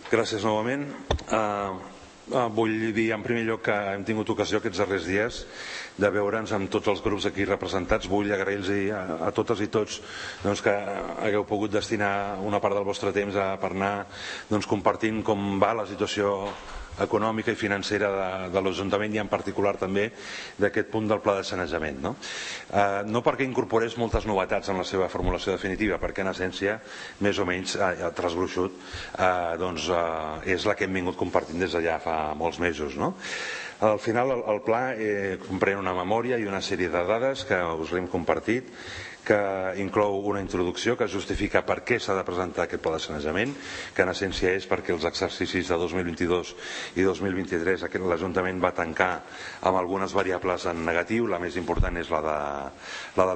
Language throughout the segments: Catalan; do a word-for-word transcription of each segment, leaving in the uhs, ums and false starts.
Gràcies novament. Vull dir en primer lloc que hem tingut ocasió aquests darrers dies de veure'ns amb tots els grups aquí representats. Vull agrair-los a totes i tots que hagueu pogut destinar una part del vostre temps per anar compartint com va la situació econòmica i financera de l'Ajuntament i en particular també d'aquest punt del pla de sanejament. No perquè incorporés moltes novetats en la seva formulació definitiva, perquè en essència més o menys trasgruixut és la que hem vingut compartint des de ja fa molts mesos. Al final el pla comprèn una memòria i una sèrie de dades que us l'hem compartit, que inclou una introducció que justifica per què s'ha de presentar aquest pla de sanejament, que en essència és perquè els exercicis de dos mil vint-i-dos i dos mil vint-i-tres l'Ajuntament va tancar amb algunes variables en negatiu. La més important és la de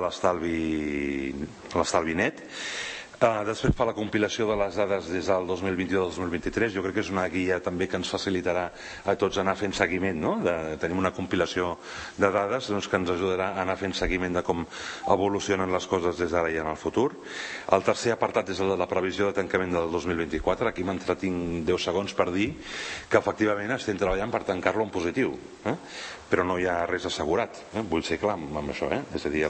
l'estalvi net. Després fa la compilació de les dades des del dos mil vint-i-dos al dos mil vint-i-tres. Jo crec que és una guia també que ens facilitarà a tots anar fent seguiment. Tenim una compilació de dades que ens ajudarà a anar fent seguiment de com evolucionen les coses des d'ara i en el futur. El tercer apartat és el de la previsió de tancament del dos mil vint-i-quatre. Aquí m'entretinc deu segons per dir que efectivament estem treballant per tancar-lo en positiu, però no hi ha res assegurat. Vull ser clar amb això. És a dir,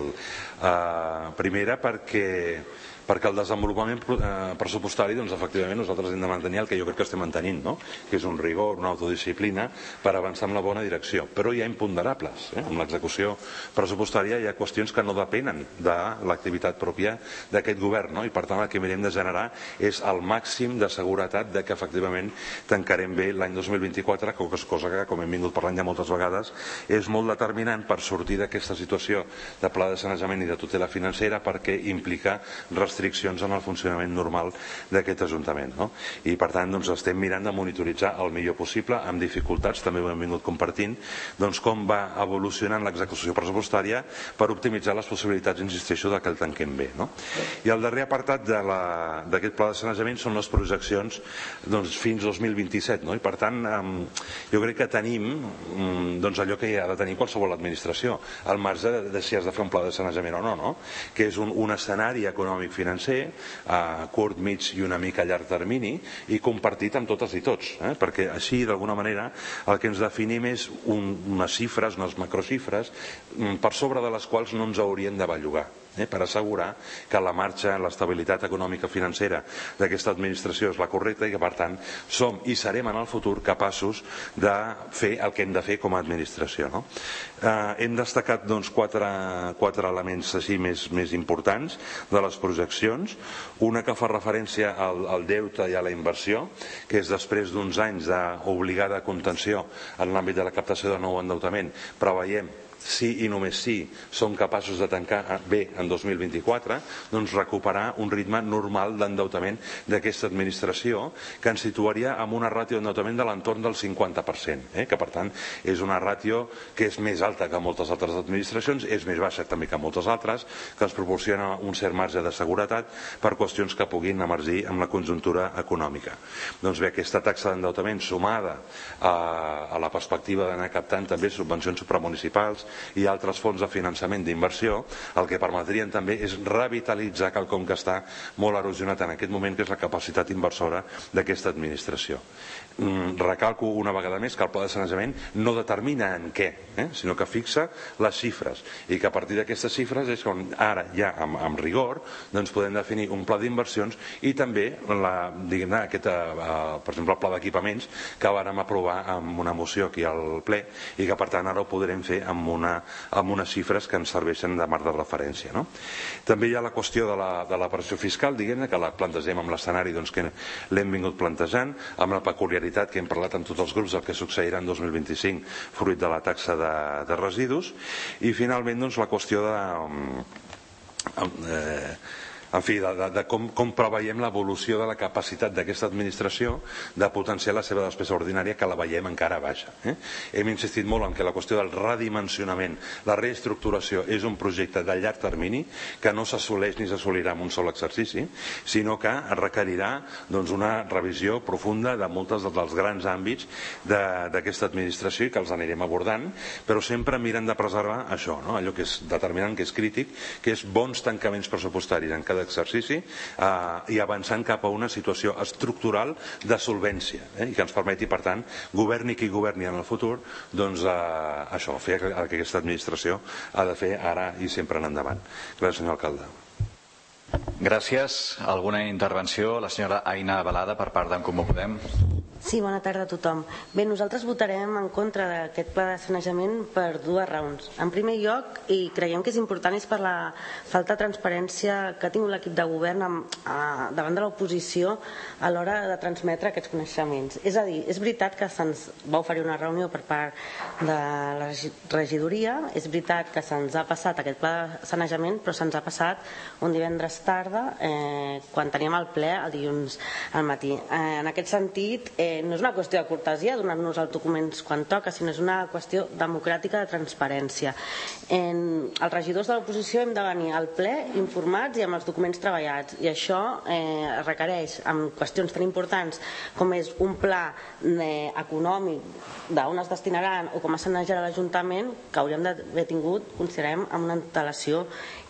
primera perquè perquè el desenvolupament pressupostari efectivament nosaltres hem de mantenir el que jo crec que estem mantenint, que és un rigor, una autodisciplina per avançar en la bona direcció, però hi ha imponderables. En l'execució pressupostària hi ha qüestions que no depenen de l'activitat pròpia d'aquest govern, i per tant el que mirem de generar és el màxim de seguretat que efectivament tancarem bé l'any dos mil vint-i-quatre, cosa que, com hem vingut parlant ja moltes vegades, és molt determinant per sortir d'aquesta situació de pla de sanejament i de tutela financera, perquè implica restriccions en el funcionament normal d'aquest Ajuntament. I per tant estem mirant de monitoritzar el millor possible, amb dificultats, també ho hem vingut compartint, com va evolucionant l'execució pressupostària per optimitzar les possibilitats, insisteixo, que el tanquem bé. I el darrer apartat d'aquest pla de sanejament són les projeccions fins dos mil vint-i-set, i per tant jo crec que tenim allò que hi ha de tenir qualsevol administració, al marge de si has de fer un pla de sanejament o no, que és un escenari econòmic financer a curt, mig i una mica a llarg termini i compartit amb totes i tots, perquè així d'alguna manera el que ens definim és unes xifres, unes macroxifres per sobre de les quals no ens hauríem de bellugar, per assegurar que la marxa, l'estabilitat econòmica financera d'aquesta administració és la correcta i que per tant som i serem en el futur capaços de fer el que hem de fer com a administració. Hem destacat quatre elements així més importants de les projeccions. Una que fa referència al deute i a la inversió, que és després d'uns anys d'obligada contenció en l'àmbit de la captació de nou endeutament, preveiem, si i només si som capaços de tancar bé en dos mil vint-i-quatre, doncs recuperar un ritme normal d'endeutament d'aquesta administració, que ens situaria amb una ràtio d'endeutament de l'entorn del cinquanta per cent, que per tant és una ràtio que és més alta que moltes altres administracions, és més baixa també que moltes altres, que ens proporciona un cert marge de seguretat per qüestions que puguin emergir amb la conjuntura econòmica. Doncs bé, aquesta taxa d'endeutament sumada a la perspectiva d'anar captant també subvencions supramunicipals i altres fons de finançament d'inversió, el que permetrien també és revitalitzar quelcom que està molt erosionat en aquest moment, que és la capacitat inversora d'aquesta administració. Recalco una vegada més que el pla de sanejament no determina en què, sinó que fixa les xifres i que a partir d'aquestes xifres és on ara ja amb rigor podem definir un pla d'inversions i també aquest, per exemple, el pla d'equipaments que vàrem aprovar amb una moció aquí al ple i que per tant ara ho podrem fer amb unes xifres que ens serveixen de marc de referència. També hi ha la qüestió de la pressió fiscal, diguem-ne, que la plantegem amb l'escenari que l'hem vingut plantejant, amb la peculiaritat que hem parlat amb tots els grups del que succeirà en dos mil vint-i-cinc fruit de la taxa de residus, i finalment la qüestió de en fi, de com preveiem l'evolució de la capacitat d'aquesta administració de potenciar la seva despesa ordinària, que la veiem encara baixa. Hem insistit molt en que la qüestió del redimensionament, la reestructuració, és un projecte de llarg termini que no s'assoleix ni s'assolirà en un sol exercici, sinó que requerirà una revisió profunda de molts dels grans àmbits d'aquesta administració i que els anirem abordant, però sempre mirant de preservar això, allò que és determinant, que és crític, que és bons tancaments pressupostaris en cada d'exercici i avançant cap a una situació estructural de solvència i que ens permeti, per tant, governi qui governi en el futur, doncs això, fer el que aquesta administració ha de fer ara i sempre en endavant. Gràcies, senyor alcalde. Gràcies. Alguna intervenció? La senyora Aina Balada per part d'en Comú Podem. Sí, bona tarda a tothom. Bé, nosaltres votarem en contra d'aquest pla de sanejament per dues raons. En primer lloc, i creiem que és important, és per la falta de transparència que ha tingut l'equip de govern amb, a, davant de l'oposició a l'hora de transmetre aquests coneixements. És a dir, és veritat que se'ns va oferir una reunió per part de la regidoria, és veritat que se'ns ha passat aquest pla de sanejament, però se'ns ha passat un divendres tarda eh, quan teníem el ple el dilluns al matí. Eh, en aquest sentit, eh, no és una qüestió de cortesia donar-nos els documents quan toca, sinó és una qüestió democràtica de transparència. En, els regidors de l'oposició hem de venir al ple informats i amb els documents treballats, i això eh, requereix, amb qüestions tan importants com és un pla eh, econòmic d'on es destinaran o com es sanejarà l'Ajuntament, que hauríem d'haver tingut, considerem, amb una antelació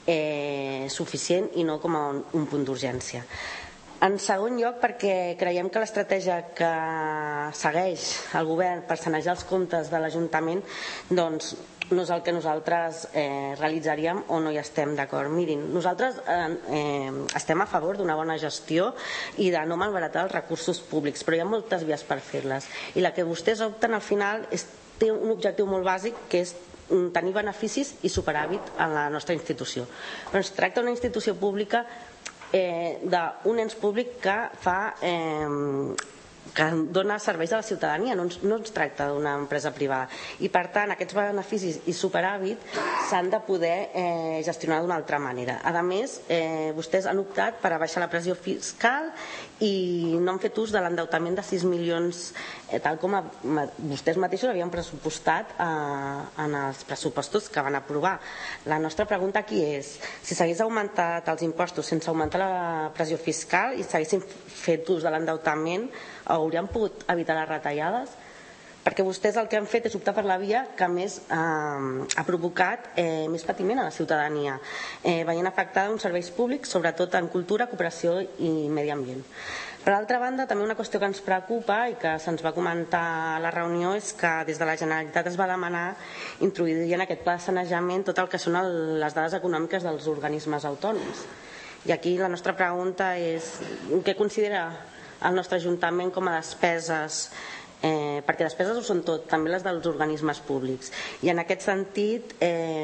eh, suficient i no com a un, un punt d'urgència. En segon lloc, perquè creiem que l'estratègia que segueix el govern per sanejar els comptes de l'Ajuntament doncs no és el que nosaltres eh, realitzaríem o no hi estem d'acord. Mirin, nosaltres eh, eh, estem a favor d'una bona gestió i de no malbaratar els recursos públics, però hi ha moltes vies per fer-les. I la que vostès opten al final és, té un objectiu molt bàsic, que és tenir beneficis i superàvit en la nostra institució. Però es tracta d'una institució pública Eh, d'un ens públic que fa eh, que dona serveis a la ciutadania, no ens, no ens tracta d'una empresa privada, i per tant aquests beneficis i superàvit s'han de poder eh, gestionar d'una altra manera. A més, eh, vostès han optat per abaixar la pressió fiscal i no han fet ús de l'endeutament de sis milions, eh, tal com a, vostès mateixos havien pressupostat eh, en els pressupostos que van aprovar. La nostra pregunta aquí és, si s'hagués augmentat els impostos sense augmentar la pressió fiscal i s'haguessin fet ús de l'endeutament, hauríem pogut evitar les retallades? Perquè vostès el que han fet és optar per la via que més eh, ha provocat eh, més patiment a la ciutadania, eh, veient afectada uns serveis públics, sobretot en cultura, cooperació i medi ambient. Per altra banda, també una qüestió que ens preocupa i que se'ns va comentar a la reunió és que des de la Generalitat es va demanar introduir en aquest pla de sanejament tot el que són el, les dades econòmiques dels organismes autònoms. I aquí la nostra pregunta és què considera el nostre Ajuntament com a despeses, eh, perquè despeses ho són tot, també les dels organismes públics. I en aquest sentit eh,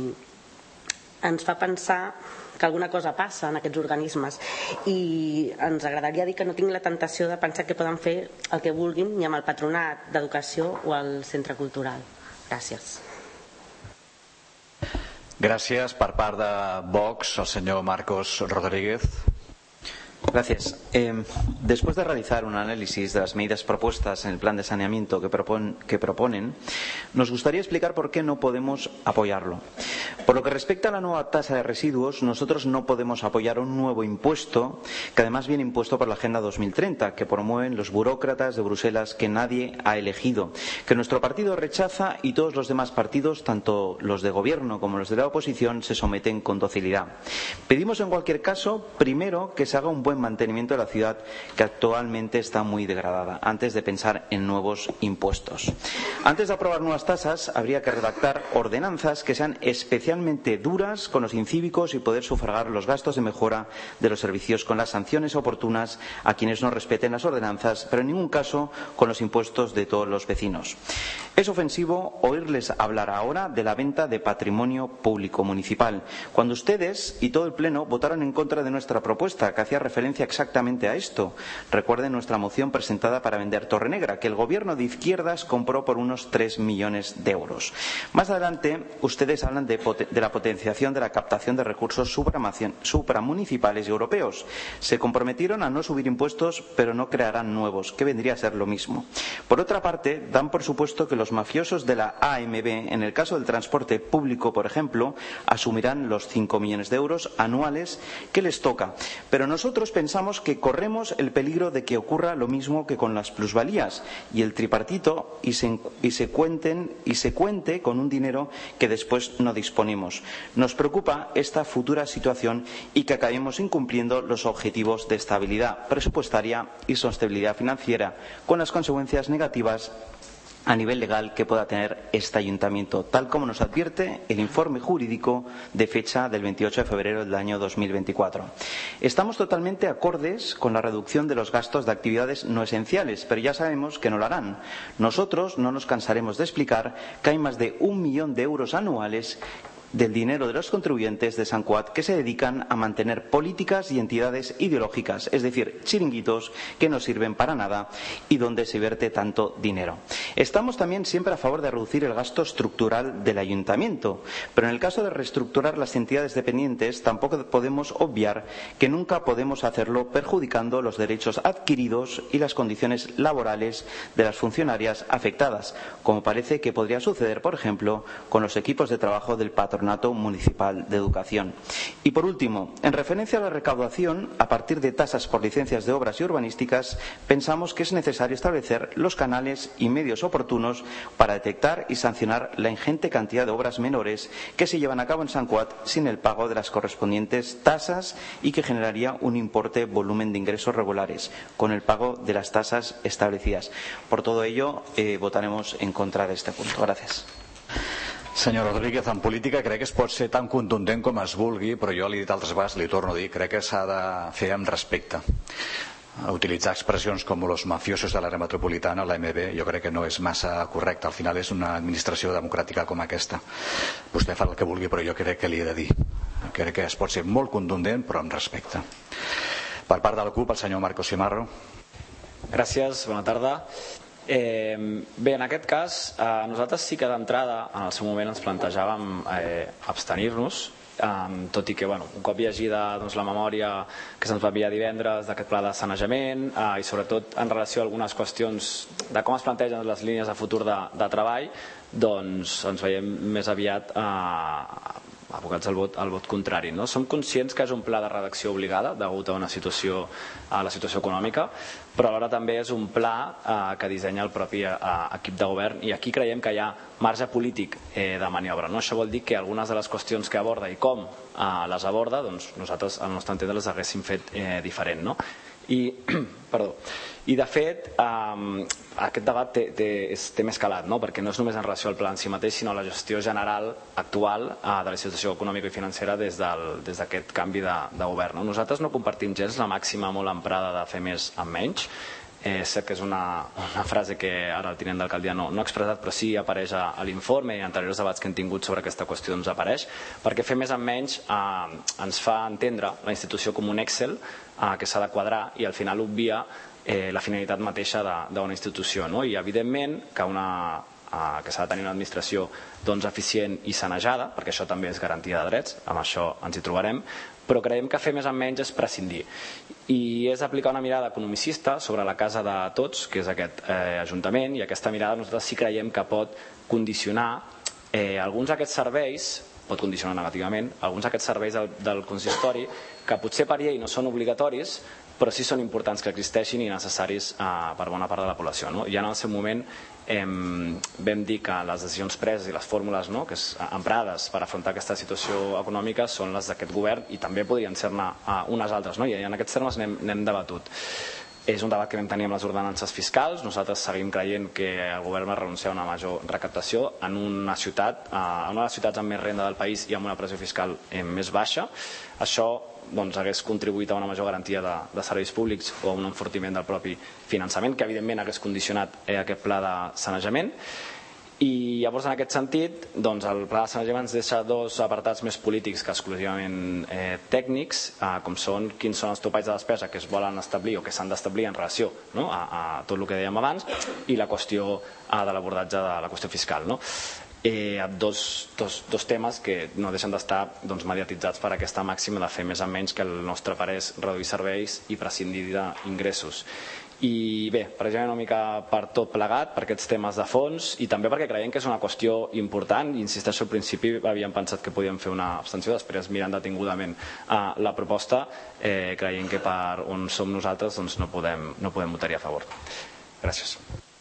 ens fa pensar que alguna cosa passa en aquests organismes i ens agradaria dir que no tinc la tentació de pensar que poden fer el que vulguin ni amb el patronat d'educació o el centre cultural. Gràcies. Gràcies. Per part de Vox, el senyor Marcos Rodríguez. Gracias. Eh, después de realizar un análisis de las medidas propuestas en el plan de saneamiento que, propon, que proponen, nos gustaría explicar por qué no podemos apoyarlo. Por lo que respecta a la nueva tasa de residuos, nosotros no podemos apoyar un nuevo impuesto, que además viene impuesto por la Agenda dos mil treinta, que promueven los burócratas de Bruselas que nadie ha elegido, que nuestro partido rechaza y todos los demás partidos, tanto los de gobierno como los de la oposición, se someten con docilidad. Pedimos en cualquier caso, primero, que se haga un buen mantenimiento de la ciudad, que actualmente está muy degradada, antes de pensar en nuevos impuestos. Antes de aprobar nuevas tasas, habría que redactar ordenanzas que sean especialmente duras con los incívicos y poder sufragar los gastos de mejora de los servicios con las sanciones oportunas a quienes no respeten las ordenanzas, pero en ningún caso con los impuestos de todos los vecinos. Es ofensivo oírles hablar ahora de la venta de patrimonio público municipal, cuando ustedes y todo el Pleno votaron en contra de nuestra propuesta, que hacía referencia exactamente a esto. Recuerden nuestra moción presentada para vender Torrenegra, que el gobierno de izquierdas compró por unos tres millones de euros. Más adelante, ustedes hablan de, de la potenciación de la captación de recursos supramunicipales y europeos. Se comprometieron a no subir impuestos, pero no crearán nuevos, que vendría a ser lo mismo. Por otra parte, dan por supuesto que los mafiosos de la A M B, en el caso del transporte público, por ejemplo, asumirán los cinco millones de euros anuales que les toca. Pero nosotros pues pensamos que corremos el peligro de que ocurra lo mismo que con las plusvalías y el tripartito y se, y se cuenten y se cuente con un dinero que después no disponemos. Nos preocupa esta futura situación y que acabemos incumpliendo los objetivos de estabilidad presupuestaria y sostenibilidad financiera, con las consecuencias negativas a nivel legal que pueda tener este ayuntamiento, tal como nos advierte el informe jurídico de fecha del veintiocho de febrero del año dos mil veinticuatro. Estamos totalmente acordes con la reducción de los gastos de actividades no esenciales, pero ya sabemos que no lo harán. Nosotros no nos cansaremos de explicar que hay más de un millón de euros anuales del dinero de los contribuyentes de Sant Cugat que se dedican a mantener políticas y entidades ideológicas, es decir, chiringuitos que no sirven para nada y donde se vierte tanto dinero. Estamos también siempre a favor de reducir el gasto estructural del ayuntamiento, pero en el caso de reestructurar las entidades dependientes tampoco podemos obviar que nunca podemos hacerlo perjudicando los derechos adquiridos y las condiciones laborales de las funcionarias afectadas, como parece que podría suceder, por ejemplo, con los equipos de trabajo del patronato municipal de educación. Y por último, en referencia a la recaudación a partir de tasas por licencias de obras y urbanísticas, pensamos que es necesario establecer los canales y medios oportunos para detectar y sancionar la ingente cantidad de obras menores que se llevan a cabo en Sant Cugat sin el pago de las correspondientes tasas y que generaría un importe volumen de ingresos regulares con el pago de las tasas establecidas. Por todo ello, eh, votaremos en contra de este punto. Gracias. Senyor Rodríguez, en política crec que es pot ser tan contundent com es vulgui, però jo l'he dit altres vegades, li torno a dir, crec que s'ha de fer amb respecte. Utilitzar expressions com los mafiosos de l'àrea metropolitana, la M B, jo crec que no és massa correcte. Al final és una administració democràtica com aquesta. Vostè fa el que vulgui, però jo crec que li he de dir. Crec que es pot ser molt contundent, però amb respecte. Per part de la CUP, el senyor Marcos Simarro. Gràcies, bona tarda. Eh, bé, en aquest cas eh, nosaltres sí que d'entrada en el seu moment ens plantejàvem eh, abstenir-nos, eh, tot i que bueno, un cop llegida doncs, la memòria que se'ns va enviar divendres d'aquest pla de sanejament eh, i sobretot en relació a algunes qüestions de com es plantegen les línies de futur de, de treball, doncs ens veiem més aviat eh, abocats al vot, al vot contrari. No? Som conscients que és un pla de redacció obligada degut a una situació, a la situació econòmica, però alhora també és un pla eh, que dissenya el propi eh, equip de govern i aquí creiem que hi ha marge polític eh, de maniobra. No? Això vol dir que algunes de les qüestions que aborda i com eh, les aborda, doncs nosaltres al nostre entendre les haguéssim fet eh, diferent. No? I, perdó, i de fet eh, aquest debat té, té, és, té més calat, no? Perquè no és només en relació al pla en si mateix, sinó a la gestió general actual eh, de la situació econòmica i financera des d'aquest canvi de, de govern. No? Nosaltres no compartim gens la màxima molt emprada de fer més amb menys. Eh, sé que és una, una frase que ara el tinent d'alcaldia no, no ha expressat, però sí apareix a, a l'informe i a anteriors debats que hem tingut sobre aquesta qüestió doncs apareix, perquè fer més amb menys eh, ens fa entendre la institució com un Excel eh, que s'ha de quadrar i al final obvia eh, la finalitat mateixa d'una institució. No? I evidentment que, una, eh, que s'ha de tenir una administració doncs, eficient i sanejada, perquè això també és garantia de drets, amb això ens hi trobarem, però creiem que fer més amb menys és prescindir. I és aplicar una mirada economicista sobre la casa de tots, que és aquest eh, Ajuntament, i aquesta mirada nosaltres sí creiem que pot condicionar eh, alguns d'aquests serveis, pot condicionar negativament, alguns d'aquests serveis del, del consistori, que potser per llei no són obligatoris, però sí són importants que existeixin i necessaris eh, per bona part de la població. No? I en el seu moment eh, vam dir que les decisions preses i les fórmules no, que és, emprades per afrontar aquesta situació econòmica són les d'aquest govern i també podrien ser-ne eh, unes altres. No? I en aquests termes n'hem debatut. És un debat que vam tenir amb les ordenances fiscals. Nosaltres seguim creient que el govern va renunciar a una major recaptació en una ciutat, en una de les ciutats amb més renda del país i amb una pressió fiscal més baixa. Això doncs, hagués contribuït a una major garantia de, de serveis públics o a un enfortiment del propi finançament, que evidentment hagués condicionat eh, aquest pla de sanejament. I llavors en aquest sentit doncs, el pla de sanejament ens deixa dos apartats més polítics que exclusivament eh, tècnics, eh, com són quins són els topalls de despesa que es volen establir o que s'han d'establir en relació no, a, a tot el que dèiem abans i la qüestió eh, de l'abordatge de la qüestió fiscal. No? Eh, dos, dos, dos temes que no deixen d'estar doncs, mediatitzats per aquesta màxima de fer més amb menys, que el nostre parer és reduir serveis i prescindir d'ingressos. I bé, precisament una mica per tot plegat, per aquests temes de fons i també perquè creiem que és una qüestió important i insisteixo, al principi havíem pensat que podíem fer una abstenció, després mirant detingudament uh, la proposta, eh, creiem que per on som nosaltres doncs no podem, no podem votar-hi a favor. Gràcies.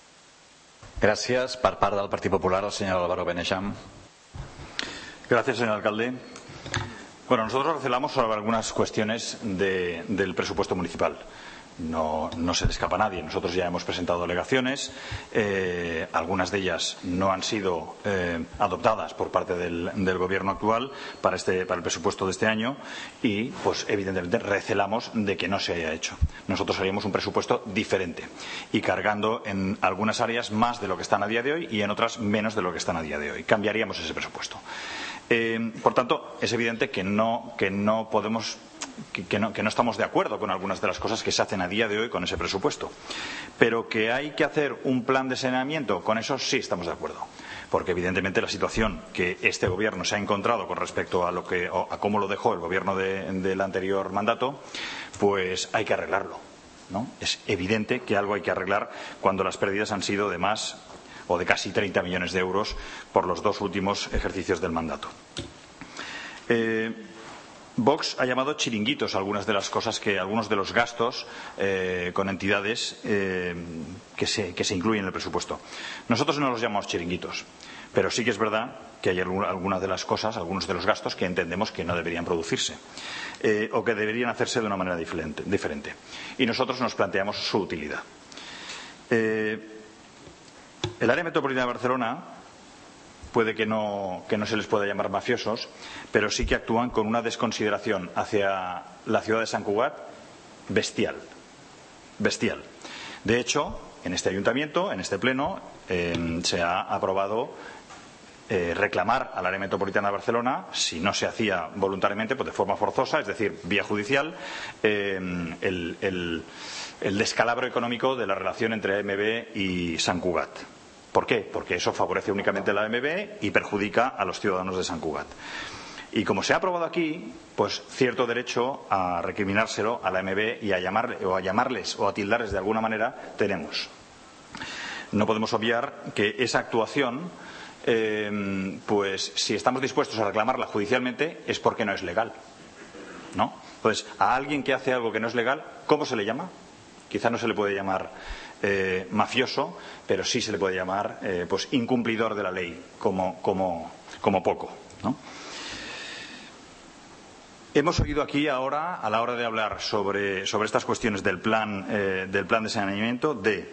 Gràcies. Per part del Partit Popular, el senyor Álvaro Benejam. Gracias, señor alcalde. Bueno, nosotros recelamos sobre algunas cuestiones de, del presupuesto municipal. No, no se le escapa a nadie. Nosotros ya hemos presentado delegaciones, eh, algunas de ellas no han sido eh, adoptadas por parte del, del gobierno actual para, este, para el presupuesto de este año y, pues, evidentemente recelamos de que no se haya hecho. Nosotros haríamos un presupuesto diferente y cargando en algunas áreas más de lo que están a día de hoy y en otras menos de lo que están a día de hoy. Cambiaríamos ese presupuesto. Eh, por tanto, es evidente que no, que no podemos Que, que, no, que no estamos de acuerdo con algunas de las cosas que se hacen a día de hoy con ese presupuesto. Pero que hay que hacer un plan de saneamiento, con eso sí estamos de acuerdo. Porque evidentemente la situación que este gobierno se ha encontrado con respecto a, lo que, a cómo lo dejó el gobierno de, del anterior mandato, pues hay que arreglarlo, ¿no? Es evidente que algo hay que arreglar cuando las pérdidas han sido de más o de casi treinta millones de euros por los dos últimos ejercicios del mandato. Eh, Vox ha llamado chiringuitos algunas de las cosas que, algunos de los gastos eh, con entidades eh, que, se, que se incluyen en el presupuesto. Nosotros no los llamamos chiringuitos, pero sí que es verdad que hay algunas de las cosas, algunos de los gastos que entendemos que no deberían producirse eh, o que deberían hacerse de una manera diferente. diferente. Y nosotros nos planteamos su utilidad. Eh, el área metropolitana de Barcelona puede que no, que no se les pueda llamar mafiosos, pero sí que actúan con una desconsideración hacia la ciudad de Sant Cugat bestial. Bestial. De hecho, en este ayuntamiento, en este pleno, eh, se ha aprobado eh, reclamar al área metropolitana de Barcelona, si no se hacía voluntariamente, pues de forma forzosa, es decir, vía judicial, eh, el, el, el descalabro económico de la relación entre A M B y Sant Cugat. ¿Por qué? Porque eso favorece únicamente a la A M B y perjudica a los ciudadanos de Sant Cugat. Y como se ha aprobado aquí, pues cierto derecho a recriminárselo a la A M B y a llamarle, o a llamarles o a tildarles de alguna manera tenemos. No podemos obviar que esa actuación, eh, pues si estamos dispuestos a reclamarla judicialmente es porque no es legal, ¿no? Entonces, a alguien que hace algo que no es legal, ¿cómo se le llama? Quizá no se le puede llamar Eh, mafioso, pero sí se le puede llamar eh, pues incumplidor de la ley, como, como, como poco, ¿no? Hemos oído aquí ahora, a la hora de hablar sobre, sobre estas cuestiones del plan, eh, del plan de saneamiento, de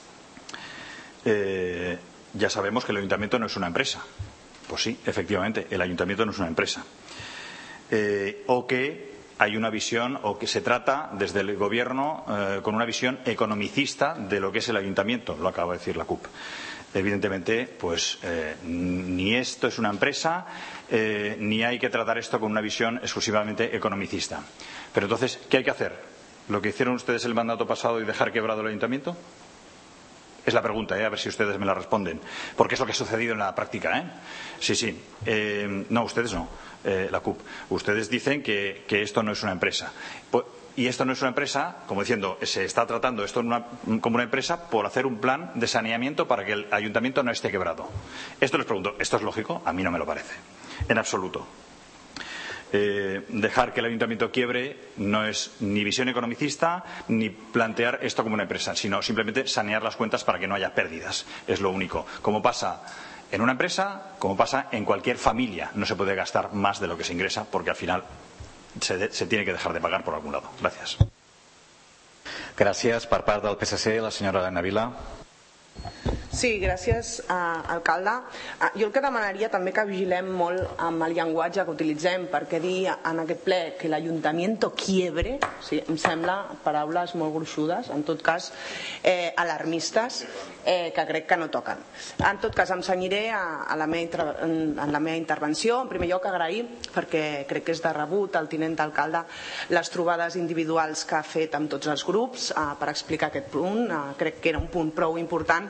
eh, ya sabemos que el ayuntamiento no es una empresa. Pues sí, efectivamente, el ayuntamiento no es una empresa. Eh, o que hay una visión, o que se trata desde el gobierno eh, con una visión economicista de lo que es el ayuntamiento, lo acaba de decir la C U P. Evidentemente, pues eh, ni esto es una empresa, eh, ni hay que tratar esto con una visión exclusivamente economicista. Pero entonces, ¿qué hay que hacer? ¿Lo que hicieron ustedes el mandato pasado y dejar quebrado el ayuntamiento? Es la pregunta, ¿eh? A ver si ustedes me la responden. Porque es lo que ha sucedido en la práctica, ¿eh? Sí, sí. Eh, no, ustedes no. Eh, la C U P. Ustedes dicen que, que esto no es una empresa. Pues, y esto no es una empresa, como diciendo, se está tratando esto en una, como una empresa por hacer un plan de saneamiento para que el ayuntamiento no esté quebrado. Esto les pregunto, ¿esto es lógico? A mí no me lo parece. En absoluto. Eh, dejar que el ayuntamiento quiebre no es ni visión economicista ni plantear esto como una empresa, sino simplemente sanear las cuentas para que no haya pérdidas. Es lo único. Como pasa en una empresa, como pasa en cualquier familia, no se puede gastar más de lo que se ingresa porque al final se, de, se tiene que dejar de pagar por algún lado. Gracias. Gràcies. Per part del P S C, la senyora Elena Vila. Sí, gràcies, eh, alcalde. Eh, jo el que demanaria també que vigilem molt amb el llenguatge que utilitzem, perquè dir en aquest ple que l'Ayuntamiento quiebre, sí, em sembla paraules molt gruixudes, en tot cas eh, alarmistes, eh, que crec que no toquen. En tot cas, em cenyiré a, a la meva, en, en la meva intervenció. En primer lloc, agrair, perquè crec que és de rebut el tinent d'alcalde, les trobades individuals que ha fet amb tots els grups eh, per explicar aquest punt. Eh, crec que era un punt prou important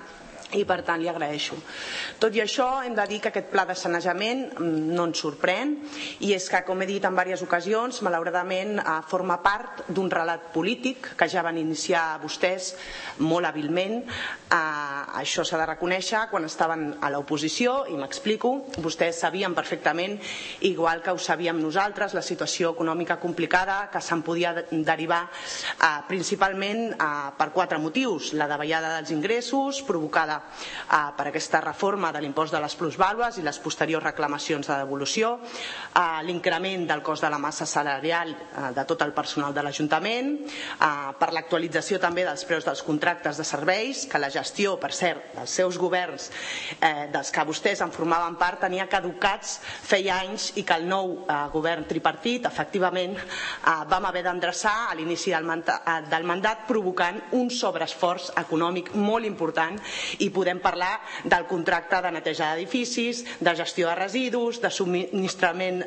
i per tant li agraeixo. Tot i això hem de dir que aquest pla de sanejament no ens sorprèn, i és que, com he dit en diverses ocasions, malauradament forma part d'un relat polític que ja van iniciar vostès molt hàbilment. Això s'ha de reconèixer. Quan estaven a l'oposició, i m'explico, vostès sabien perfectament, igual que ho sabíem nosaltres, la situació econòmica complicada que se'n podia derivar principalment per quatre motius: la davallada dels ingressos provocada per aquesta reforma de l'impost de les plusvàlues i les posteriors reclamacions de devolució, l'increment del cost de la massa salarial de tot el personal de l'Ajuntament, per l'actualització també dels preus dels contractes de serveis, que la gestió, per cert, dels seus governs, dels que vostès en formaven part, tenia caducats feia anys, i que el nou govern tripartit efectivament vam haver d'endreçar a l'inici del mandat, provocant un sobreesforç econòmic molt important. I podem parlar del contracte de neteja d'edificis, de gestió de residus, de subministrament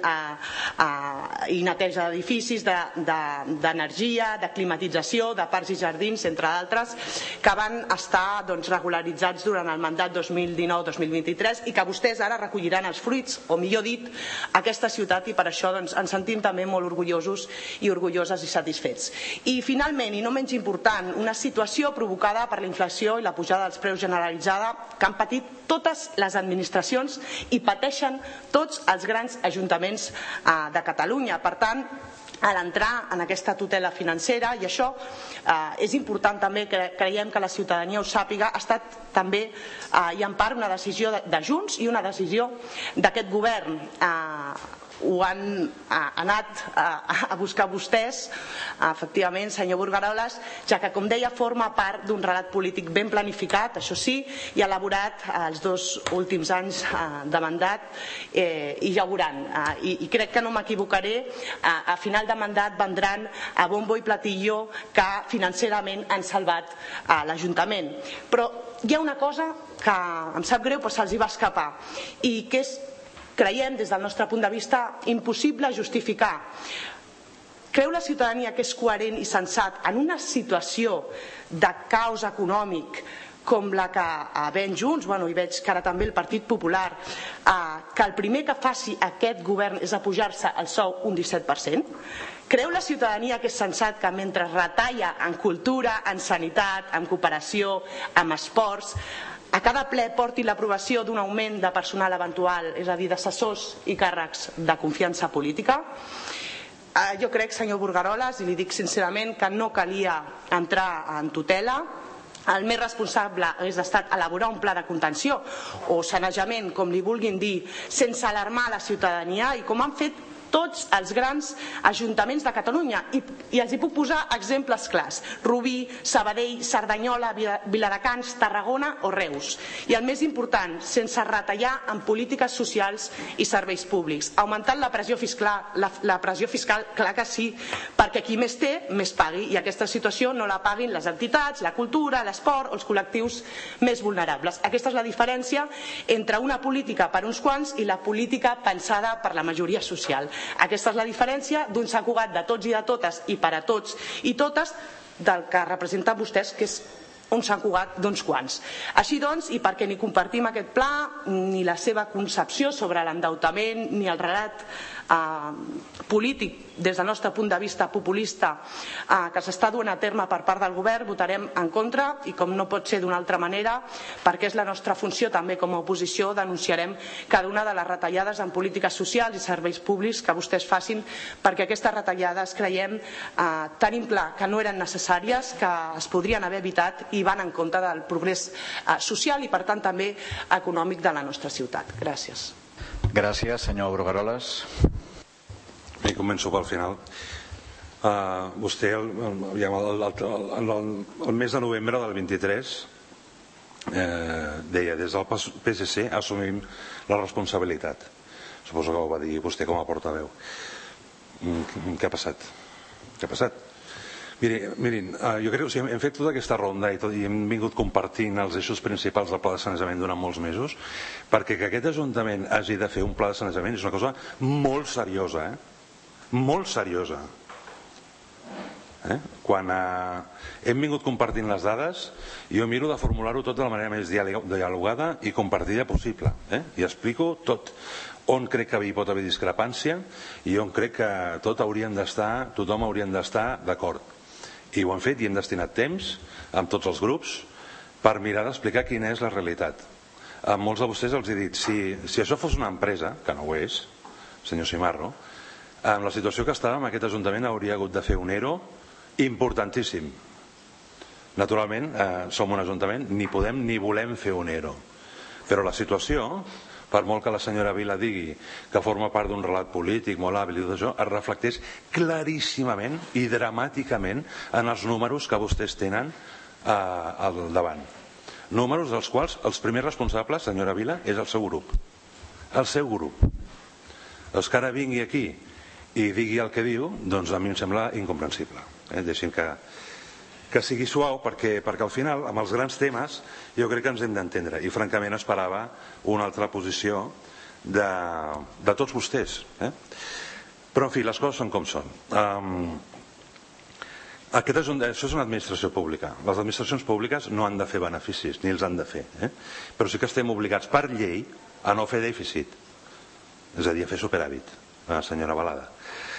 i neteja d'edificis, d'energia, de climatització, de parcs i jardins, entre d'altres, que van estar regularitzats durant el mandat dos mil dinou dos mil vint-i-tres i que vostès ara recolliran els fruits, o millor dit, aquesta ciutat, i per això ens sentim també molt orgullosos i orgulloses i satisfets. I finalment, i no menys important, una situació provocada per la inflació i la pujada dels preus generalitzada que han patit totes les administracions i pateixen tots els grans ajuntaments de Catalunya. Per tant, a l'entrar en aquesta tutela financera, i això és important també que creiem que la ciutadania ho sàpiga, ha estat també i en part una decisió de Junts i una decisió d'aquest govern. Ho han anat a buscar vostès, efectivament, senyor Burgaroles, ja que, com deia, forma part d'un relat polític ben planificat, això sí, i elaborat els dos últims anys de mandat, i ja ho veuran. I crec que no m'equivocaré, a final de mandat vendran a bombo i platillo que financerament han salvat l'Ajuntament. Però hi ha una cosa que em sap greu, però se'ls va escapar, i que és, creiem, des del nostre punt de vista, impossible justificar. Creu la ciutadania que és coherent i sensat en una situació de caos econòmic com la que ven Junts, i veig que ara també el Partit Popular, que el primer que faci aquest govern és apujar-se el sou un disset per cent? Creu la ciutadania que és sensat que mentre retalla en cultura, en sanitat, en cooperació, en esports, a cada ple porti l'aprovació d'un augment de personal eventual, és a dir, d'assessors i càrrecs de confiança política? Jo crec, senyor Burgaroles, i li dic sincerament, que no calia entrar en tutela. El més responsable hagués estat elaborar un pla de contenció o sanejament, com li vulguin dir, sense alarmar la ciutadania, i com han fet tots els grans ajuntaments de Catalunya, i els hi puc posar exemples clars: Rubí, Sabadell, Cerdanyola, Viladecans, Tarragona o Reus. I el més important, sense retallar en polítiques socials i serveis públics, augmentant la pressió fiscal, la pressió fiscal, clar que sí, perquè qui més té, més pagui, i aquesta situació no la paguin les entitats, la cultura, l'esport o els col·lectius més vulnerables. Aquesta és la diferència entre una política per uns quants i la política pensada per la majoria social. Aquesta és la diferència d'un Sant Cugat de tots i de totes i per a tots i totes del que representen vostès, que és un Sant Cugat d'uns quants. Així doncs, i perquè ni compartim aquest pla, ni la seva concepció sobre l'endeutament, ni el relat polític des del nostre punt de vista populista que s'està duent a terme per part del govern, votarem en contra, i com no pot ser d'una altra manera, perquè és la nostra funció també com a oposició, denunciarem cada una de les retallades en polítiques socials i serveis públics que vostès facin, perquè aquestes retallades creiem, tenim clar que no eren necessàries, que es podrien haver evitat i van en compte del progrés social i per tant també econòmic de la nostra ciutat. Gràcies. Gràcies, senyor Burgaroles. Bé, començo pel final. Uh, vostè, el, el, el, el, el mes de novembre del vint-i-tres, eh, deia, des del P S C assumim la responsabilitat. Suposo que ho va dir vostè com a portaveu. Què ha passat? Què ha passat? Mirin, mirin uh, jo crec que o sigui, hem fet tota aquesta ronda i, tot, i hem vingut compartint els eixos principals del pla de sanejament durant molts mesos, perquè que aquest Ajuntament hagi de fer un pla de sanejament és una cosa molt seriosa, eh? Molt seriosa. Eh? Quan eh, hem vingut compartint les dades, jo miro de formular-ho tot de la manera més dialogada i compartida possible, eh? I explico tot, on crec que hi pot haver discrepància i on crec que tot hauríem d'estar, tothom hauríem d'estar d'acord. I ho hem fet i hem destinat temps amb tots els grups per mirar d'explicar quina és la realitat. A molts de vostès els he dit, si, si això fos una empresa, que no ho és, senyor Simarro, en la situació que estàvem, aquest Ajuntament hauria hagut de fer un ERO importantíssim. Naturalment, eh, som un Ajuntament, ni podem ni volem fer un ERO. Però la situació, per molt que la senyora Vila digui que forma part d'un relat polític molt hàbil i tot això, es reflecteix claríssimament i dramàticament en els números que vostès tenen eh, al davant. Números dels quals els primers responsables, senyora Vila, és el seu grup. El seu grup. Els que ara vingui aquí i digui el que diu, doncs a mi em sembla incomprensible. Eh? Deixin que, que sigui suau, perquè, perquè al final, amb els grans temes, jo crec que ens hem d'entendre. I francament esperava una altra posició de, de tots vostès. Eh? Però en fi, les coses són com són. Um, aquest és un, això és una administració pública. Les administracions públiques no han de fer beneficis, ni els han de fer. Eh? Però sí que estem obligats per llei a no fer dèficit. És a dir, a fer superàvit, eh, senyora Balada.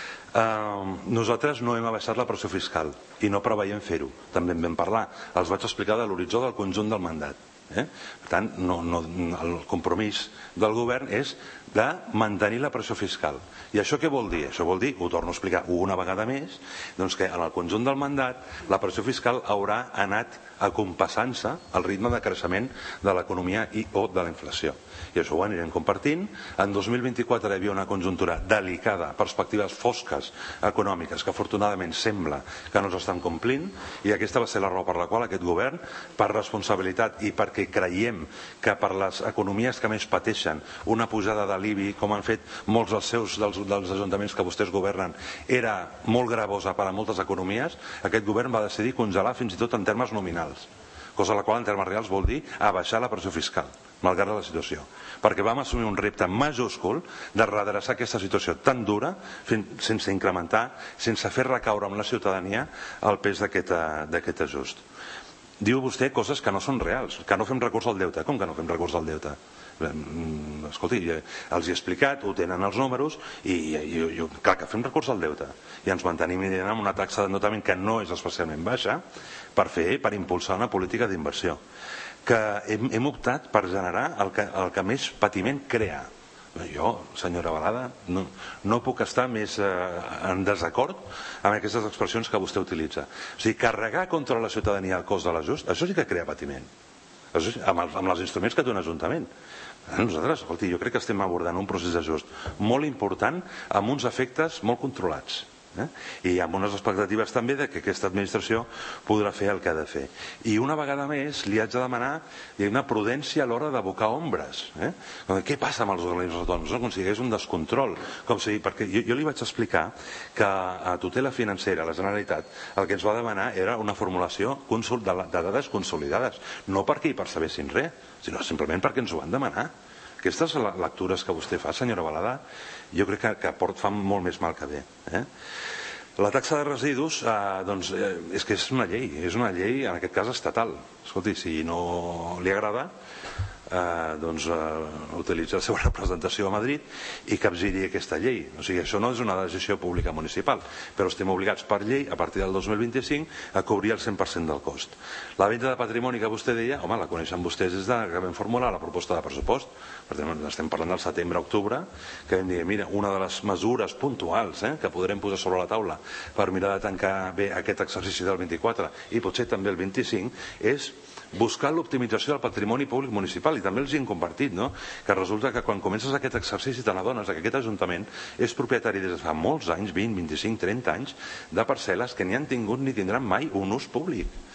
Uh, nosaltres no hem abaixat la pressió fiscal i no preveiem fer-ho, també en vam parlar, els vaig explicar de l'horitzó del conjunt del mandat, eh? Per tant, no, no, el compromís del govern és de mantenir la pressió fiscal. I això què vol dir? Això vol dir, ho torno a explicar una vegada més, doncs que en el conjunt del mandat la pressió fiscal haurà anat acompassant-se al ritme de creixement de l'economia i o de la inflació. I això ho anirem compartint. En dos mil vint-i-quatre hi havia una conjuntura delicada, perspectives fosques econòmiques que afortunadament sembla que no s'estan complint, i aquesta va ser la raó per la qual aquest govern, per responsabilitat i perquè creiem que per les economies que més pateixen una pujada de l'I B I, com han fet molts dels seus dels, dels ajuntaments que vostès governen, era molt gravosa per a moltes economies, aquest govern va decidir congelar fins i tot en termes nominals, cosa la qual en termes reals vol dir abaixar la pressió fiscal, malgrat la situació, perquè vam assumir un repte majúscul de redreçar aquesta situació tan dura sense incrementar, sense fer recaure amb la ciutadania el pes d'aquest ajust. Diu vostè coses que no són reals, que no fem recurs al deute. Com que no fem recurs al deute? Escolti, els he explicat, ho tenen els números, i, i, i clar que fem recurs al deute i ens mantenim amb una taxa d'endeutament que no és especialment baixa per fer, per impulsar una política d'inversió, que hem, hem optat per generar el que, el que més patiment crea. Jo, senyora Balada, no, no puc estar més eh, en desacord amb aquestes expressions que vostè utilitza. O sigui, carregar contra la ciutadania el cost de l'ajust, això sí que crea patiment, això sí, amb, els, amb els instruments que té un ajuntament. Nosaltres, escolti, jo crec que estem abordant un procés d'ajust molt important amb uns efectes molt controlats. Eh? I amb unes expectatives també de que aquesta administració podrà fer el que ha de fer. I una vegada més li haig de demanar una prudència a l'hora d'abocar ombres. Eh? Què passa amb els organismes autònoms? No aconsegueix un descontrol. Com si, perquè jo, jo li vaig explicar que a tutela financera, la Generalitat, el que ens va demanar era una formulació de, de dades consolidades, no perquè hi percebessin res, sinó simplement perquè ens ho van demanar. Aquestes lectures que vostè fa, senyora Balada, jo crec que, que port, fan molt més mal que bé. Eh? La taxa de residus, eh, doncs, eh, és que és una llei, és una llei, en aquest cas, estatal. Escolti, si no li agrada, eh, doncs eh, utilitza la seva representació a Madrid i capgiri aquesta llei. O sigui, això no és una decisió pública municipal, però estem obligats per llei, a partir del dos mil vint-i-cinc, a cobrir el cent per cent del cost. La venda de patrimoni que vostè deia, home, la coneixen vostès des de que vam formular la proposta de pressupost. Per tant, estem parlant del setembre-octubre, que vam dir, mira, una de les mesures puntuals eh, que podrem posar sobre la taula per mirar de tancar bé aquest exercici del vint-i-quatre i potser també el vint-i-cinc és buscar l'optimització del patrimoni públic municipal. I també els hi hem compartit, no? Que resulta que quan comences aquest exercici te n'adones que aquest Ajuntament és propietari des de fa molts anys, vint, vint-i-cinc, trenta anys, de parcel·les que ni han tingut ni tindran mai un ús públic.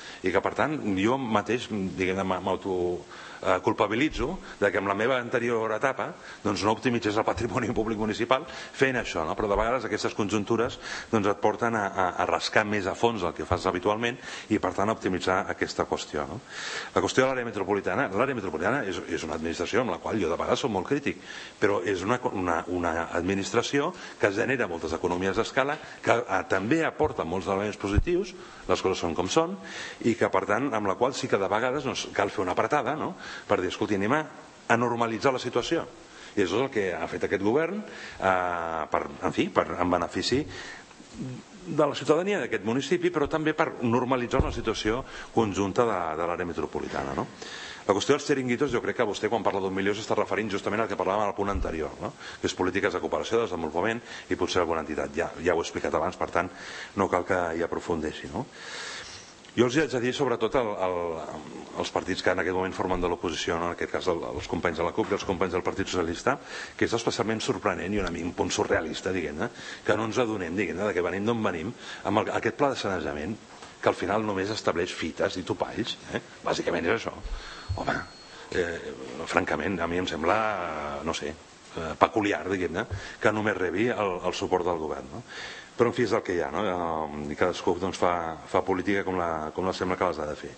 I que, per tant, jo mateix, diguem-ne, m'auto culpabilitzo de que en la meva anterior etapa doncs no optimitzés el patrimoni públic municipal fent això, no? Però de vegades aquestes conjuntures doncs et porten a, a, a rascar més a fons el que fas habitualment i per tant a optimitzar aquesta qüestió, no? La qüestió de l'àrea metropolitana, l'àrea metropolitana és, és una administració amb la qual jo de vegades soc molt crític, però és una, una, una administració que genera moltes economies d'escala, que a, també aporta molts elements positius, les coses són com són, i que per tant amb la qual sí que de vegades doncs, cal fer una apretada, no? Per dir, escolti, anem a normalitzar la situació. I això és el que ha fet aquest govern eh, per, en fi, per, en benefici de la ciutadania d'aquest municipi, però també per normalitzar una situació conjunta de, de l'àrea metropolitana, no? La qüestió dels xiringuitos, jo crec que vostè quan parla d'un milió s'està referint justament al que parlàvem al punt anterior, no? Que és polítiques de cooperació, de desenvolupament i potser alguna entitat. Ja, ja ho he explicat abans, per tant no cal que hi aprofundeixi, no? Jo els haig de dir sobretot el, el, els partits que en aquest moment formen de l'oposició, no? En aquest cas el, els companys de la CUP i els companys del Partit Socialista, que és especialment sorprenent i una mica un punt surrealista, diguem-ne, que no ens adonem, diguem-ne, de que venim d'on venim amb el, aquest pla de sanejament que al final només estableix fites i topalls, eh? Bàsicament és això. Home, eh, francament, a mi em sembla, no sé, eh, peculiar, diguem-ne, que només rebi el, el suport del govern, no? Però en fi és el que hi ha, no? I cadascú doncs, fa, fa política com la, com la sembla que les ha de fer.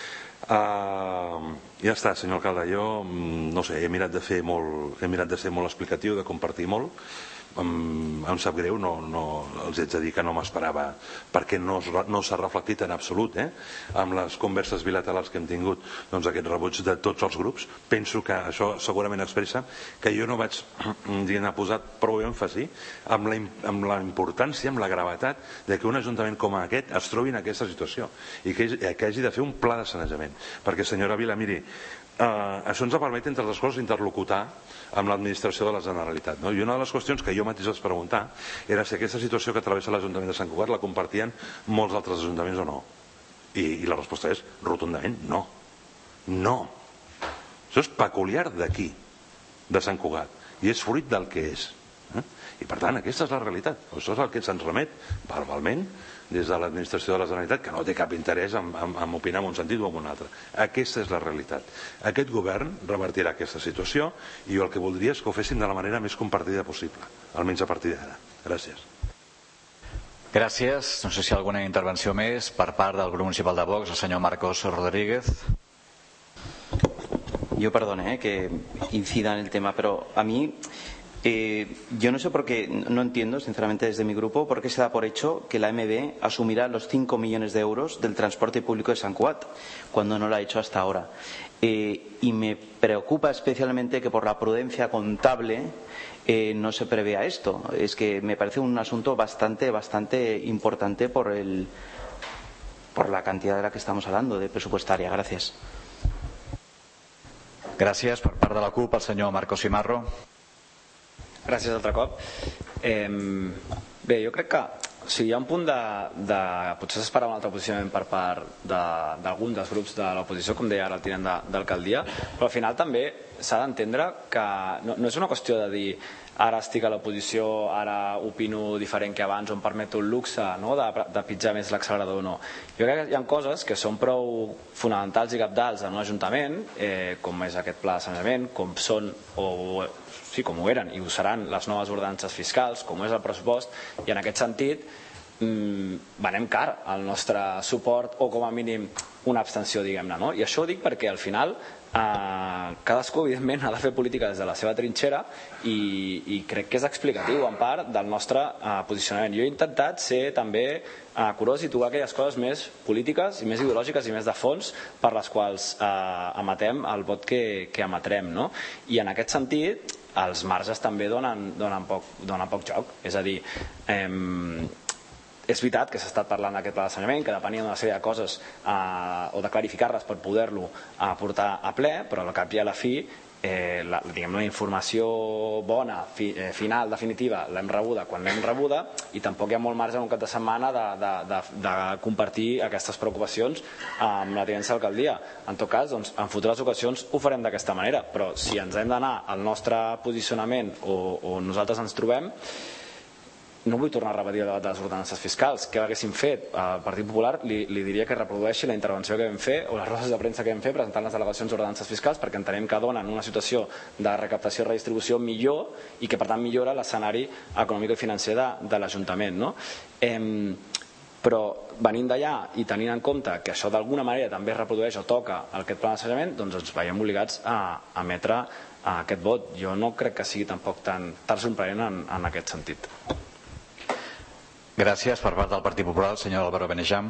Uh, ja està, senyor alcalde, jo no sé, he mirat de fer molt, he mirat de ser molt explicatiu, de compartir molt. Em, em sap greu, no, no, els haig de dir que no m'esperava, perquè no, no s'ha reflectit en absolut, eh, amb les converses bilaterals que hem tingut, doncs aquest rebuig de tots els grups. Penso que això segurament expressa que jo no vaig dir, posar prou èmfasi amb la, amb la importància, amb la gravetat de que un ajuntament com aquest es trobi en aquesta situació i que, que hagi de fer un pla de sanejament, perquè senyora Vila, miri, Uh, això ens permet, entre les coses, interlocutar amb l'administració de la Generalitat, no? I una de les qüestions que jo mateix vaig preguntar era si aquesta situació que travessa l'Ajuntament de Sant Cugat la compartien molts altres ajuntaments o no. I, i la resposta és rotundament no. No. Això és peculiar d'aquí, de Sant Cugat, i és fruit del que és. Eh? I per tant, aquesta és la realitat. Això és el que se'ns remet verbalment des de l'administració de la Generalitat, que no té cap interès en, en, en opinar en un sentit o en un altre. Aquesta és la realitat. Aquest govern revertirà aquesta situació i jo el que voldria és que ho fessin de la manera més compartida possible, almenys a partir d'ara. Gràcies. Gràcies. No sé si hi ha alguna intervenció més per part del grup municipal de Vox, el senyor Marcos Rodríguez. Yo perdone eh, que incida en el tema, pero a mí Eh, yo no sé por qué, no entiendo sinceramente desde mi grupo por qué se da por hecho que la M B asumirá los cinco millones de euros del transporte público de Sant Cugat cuando no lo ha hecho hasta ahora. Eh, y me preocupa especialmente que por la prudencia contable eh, no se prevea esto. Es que me parece un asunto bastante, bastante importante por, el, por la cantidad de la que estamos hablando, de presupuestaria. Gracias. Gràcies. Per part de la CUP, el senyor Marcos Cimarro. Gràcies altre cop. Eh, bé, jo crec que o sigui, hi ha un punt de, de potser s'esperava un altre posicionament per part d'algun de, dels grups de l'oposició, com deia ara el tinent d'alcaldia, però al final també s'ha d'entendre que no, no és una qüestió de dir ara estic a l'oposició, ara opino diferent que abans, on permeto el luxe, no? de, de pitjar més l'accelerador o no. Jo crec que hi ha coses que són prou fonamentals i cabdals en un ajuntament, eh, com és aquest pla de sanejament, com són o sí, com ho eren i ho seran les noves ordenances fiscals, com és el pressupost, i en aquest sentit mmm, venem car el nostre suport o com a mínim una abstenció, diguem-ne, no? I això ho dic perquè al final eh, cadascú evidentment ha de fer política des de la seva trinxera i, i crec que és explicatiu en part del nostre eh, posicionament. Jo he intentat ser també eh, curós i trobar aquelles coses més polítiques i més ideològiques i més de fons per les quals eh, emetem el vot que, que emetrem, no? I en aquest sentit els marges també donen, donen, poc, donen poc joc, és a dir, eh, és veritat que s'ha estat parlant d'aquest pla de saneament, que depenia d'una sèrie de coses eh, o de clarificar-les per poder-lo eh, portar a ple, però al cap i a la fi eh, la, diguem, la informació bona, fi, eh, final, definitiva, l'hem rebuda quan l'hem rebuda i tampoc hi ha molt marge en un cap de setmana de, de, de, de compartir aquestes preocupacions amb la tinença d'alcaldia. En tot cas, doncs, en futures ocasions ho farem d'aquesta manera, però si ens hem d'anar al nostre posicionament o, o nosaltres ens trobem, no vull tornar a repetir el debat de les ordenances fiscals. Què haguéssim fet? Al Partit Popular li, li diria que reprodueixi la intervenció que vam fer o les rodes de premsa que vam fer presentant les delegacions d'ordenances fiscals, perquè entenem que donen una situació de recaptació i redistribució millor i que per tant millora l'escenari econòmic i financer de, de l'Ajuntament, no? Eh, però venint d'allà i tenint en compte que això d'alguna manera també es reprodueix o toca aquest pla d'assajament, doncs ens veiem obligats a, a emetre a aquest vot. Jo no crec que sigui tampoc tan, tan sorprenent en, en aquest sentit. Gràcies. Per part del Partit Popular, el senyor Álvaro Benejam.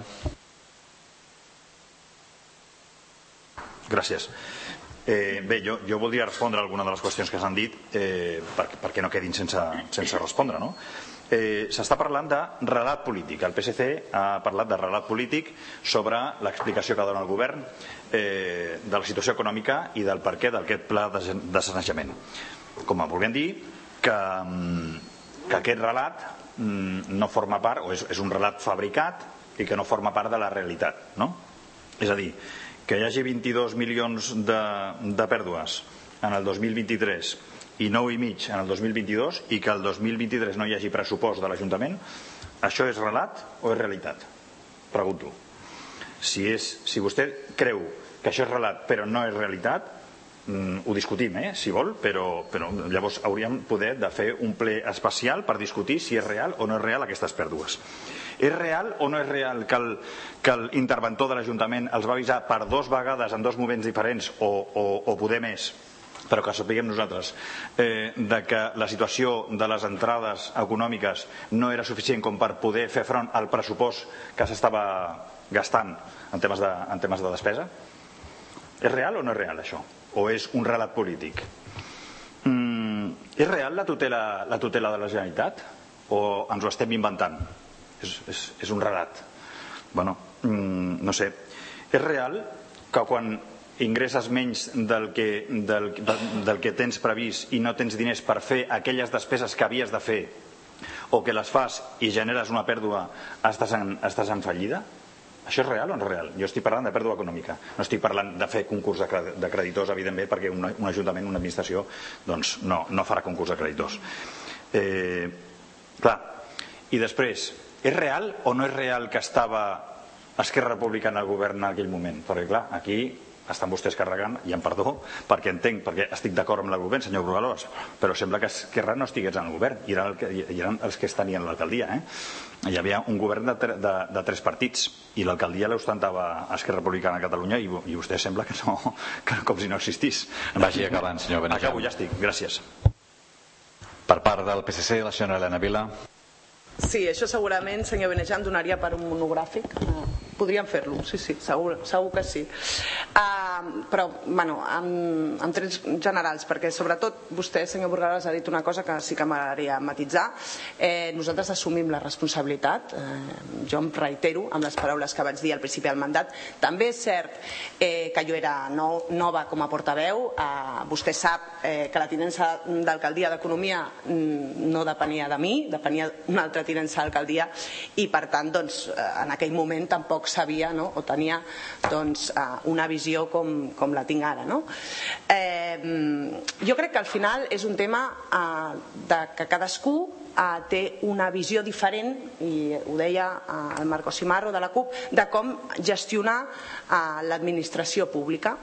Gràcies. Eh, bé, jo, jo voldria respondre a alguna de les qüestions que s'han dit eh, perquè, perquè no quedin sense, sense respondre, no? Eh, s'està parlant de relat polític. El P S C ha parlat de relat polític sobre l'explicació que dona el govern eh, de la situació econòmica i del perquè d'aquest pla de, de sanejament. Com a volguem dir que, que aquest relat no forma part, o és, és un relat fabricat i que no forma part de la realitat, no? És a dir, que hi hagi vint-i-dos milions de, de pèrdues en el dos mil vint-i-tres i nou i mig en el dos mil vint-i-dos i que el dos mil vint-i-tres no hi hagi pressupost de l'Ajuntament, això és relat o és realitat? Pregunto. Si, és, si vostè creu que això és relat però no és realitat, ho discutim, eh, si vol, però, però llavors hauríem poder de fer un ple especial per discutir si és real o no és real aquestes pèrdues. És real o no és real que el, que l'interventor de l'Ajuntament els va avisar per dues vegades en dos moments diferents o, o, o poder més, però que sapiguem nosaltres eh, de que la situació de les entrades econòmiques no era suficient com per poder fer front al pressupost que s'estava gastant en temes de, en temes de despesa? És real o no és real això? O és un relat polític? Mm, és real la tutela, la tutela de la Generalitat? O ens ho estem inventant? És, és, és un relat. Bueno, mm, no sé. És real que quan ingresses menys del que, del, del, del que tens previst i no tens diners per fer aquelles despeses que havies de fer, o que les fas i generes una pèrdua, estàs en, estàs en fallida? Això és real o no és real? Jo estic parlant de pèrdua econòmica, no estic parlant de fer concurs de creditors, evidentment, perquè un, un ajuntament, una administració, doncs no, no farà concurs de creditors. Eh, clar, i després, és real o no és real que estava Esquerra Republicana al govern en aquell moment? Perquè clar, aquí estan vostès carregant, i em perdó, perquè entenc, perquè estic d'acord amb el govern, senyor Brugalós, però sembla que Esquerra no estigués en el govern, i eren, el que, i eren els que estan l'alcaldia, eh? Hi havia un govern de, de, de tres partits i l'alcaldia l'ostentava Esquerra Republicana de Catalunya i, i vostè sembla que no, que com si no existís. Vagi acabant, senyor Benejam. Acabo, ja estic, gràcies. Per part del P S C, la senyora Elena Vila. Sí, això segurament, senyor Benejam, donaria per un monogràfic. Podríem fer-lo, sí, sí, segur, segur que sí. Uh, però, bueno, en, en trets generals, perquè sobretot vostè, senyor Burgalas, ha dit una cosa que sí que m'agradaria matitzar. Eh, nosaltres assumim la responsabilitat, eh, jo em reitero amb les paraules que vaig dir al principi del mandat. També és cert eh, que jo era no, nova com a portaveu, eh, vostè sap eh, que la tinença d'alcaldia d'Economia no depenia de mi, depenia d'una altra tinença d'alcaldia i per tant, doncs, en aquell moment tampoc sabia, no? O tenia doncs, una visió com, com la tinc ara, no? Eh, jo crec que al final és un tema eh, de que cadascú eh, té una visió diferent, i ho deia eh, el Marco Simarro de la CUP, de com gestionar eh, l'administració pública.